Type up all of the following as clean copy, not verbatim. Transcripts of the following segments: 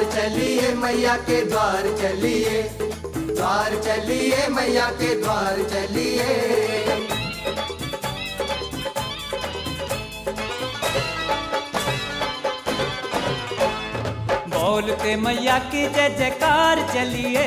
चलिए मैया के द्वार चलिए, द्वार चलिए मैया के द्वार चलिए। बोलते मैया की जय जयकार चलिए,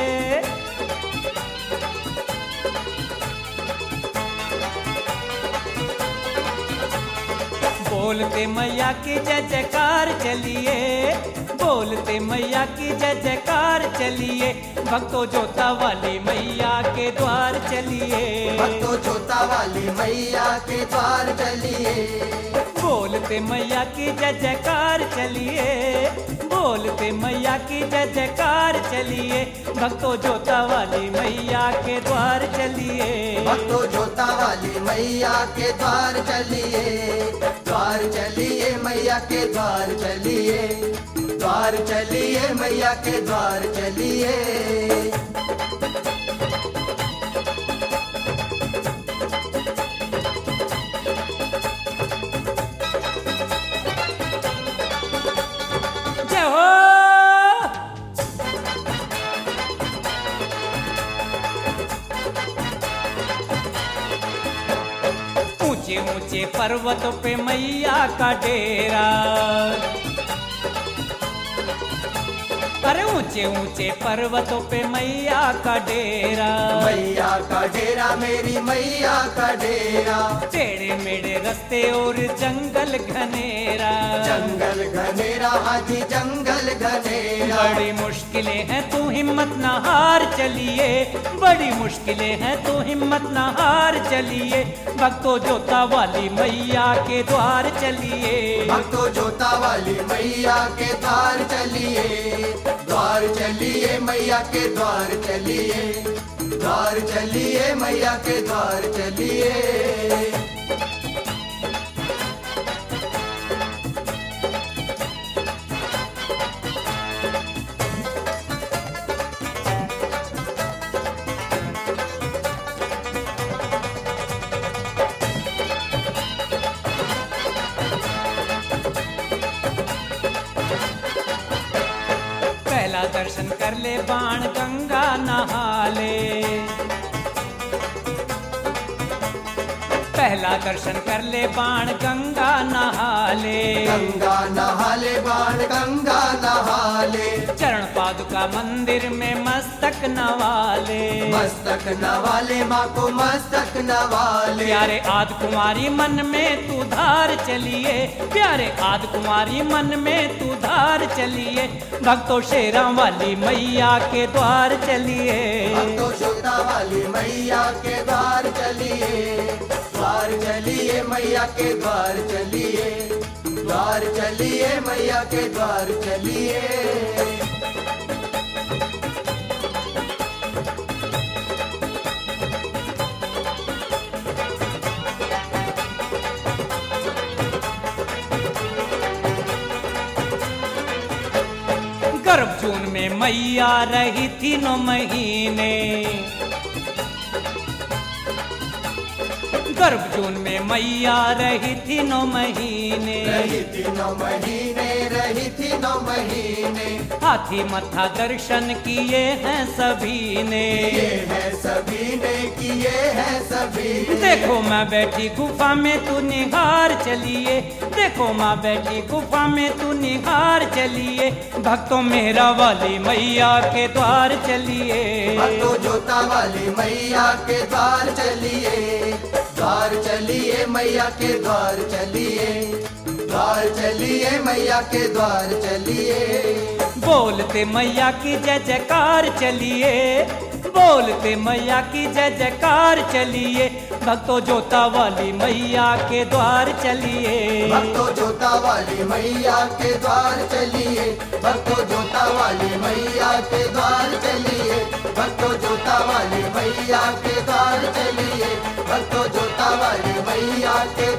बोलते मैया की जय जयकार चलिए, बोलते मैया की जय जयकार चलिए। भक्तों जोता वाली मैया के द्वार चलिए, भक्तों जोता वाली मैया के द्वार चलिए। बोलते मैया की जय जयकार चलिए, बोलते मैया की जय जयकार चलिए। भक्तों जोता वाली मैया के द्वार चलिए, भक्तों जोता वाली मैया के द्वार चलिए, द्वार चलिए मैया के द्वार चलिए, द्वार चलिए मैया के द्वार चलिए। जय हो। ऊंचे ऊंचे पर्वतों पे मैया का डेरा, अरे ऊंचे ऊंचे पर्वतों पे मैया का डेरा, मैया का डेरा मेरी मैया का डेरा। टेढ़े मेढ़े रास्ते और जंगल घनेरा, जंगल घनेरा हाजी जंगल घनेरा। बड़ी मुश्किलें हैं तू हिम्मत न हार चलिए, बड़ी मुश्किलें हैं तू हिम्मत न हार चलिए। भक्तों जोता वाली मैया के द्वार चलिए, भक्तों जोता वाली मैया के द्वार चलिए, द्वार चलिए मैया के द्वार चलिए, द्वार चलिए मैया के द्वार चलिए। पहला दर्शन कर ले बाण गंगा नहा ले, पहला दर्शन कर ले बाण गंगा नहा ले, गंगा नहा ले बाण गंगा नहा ले। चरण पादुका मंदिर में मस्तक नवाले, मस्तक नवाले माँ को मस्तक नवाले। प्यारे आद कुमारी मन में तू धार चलिए, प्यारे आद कुमारी मन में तू धार चलिए। भक्तों शेरा वाली मैया के द्वार चलिए, भक्तों जोता वाली मैया के द्वार चलिए, द्वार चलिए मैया के द्वार चलिए, द्वार चलिए मैया के द्वार चलिए। गर्भ जून में मैया रही थी 9 महीने, गर्भ जून में मैया रही थी 9 महीने, रही थी 9 महीने, रही थी 9 महीने। हाथी मथा दर्शन किए हैं सभी ने, ये है सभी ने किए हैं सभी ने। देखो माँ बैठी गुफा में तू निहार चलिए, देखो माँ बैठी गुफा में तू निहार चलिए। भक्तों मेरा वाली मैया के द्वार चलिए, भक्तों जोता वाली मैया के द्वार चलिए, द्वार चलिए मैया के द्वार चलिए, द्वार चलिए मैया के द्वार चलिए। बोलते मैया की जय जयकार चलिए, बोलते मैया की जय जयकार चलिए। भक्तों जोता वाली मैया के द्वार चलिए, भक्तों जोता वाली मैया के द्वार चलिए, भक्तों जोता वाली मैया के द्वार चलिए, भक्तों जोता वाली मैया के द्वार चलिए, भक्तों जोता वाली मैया के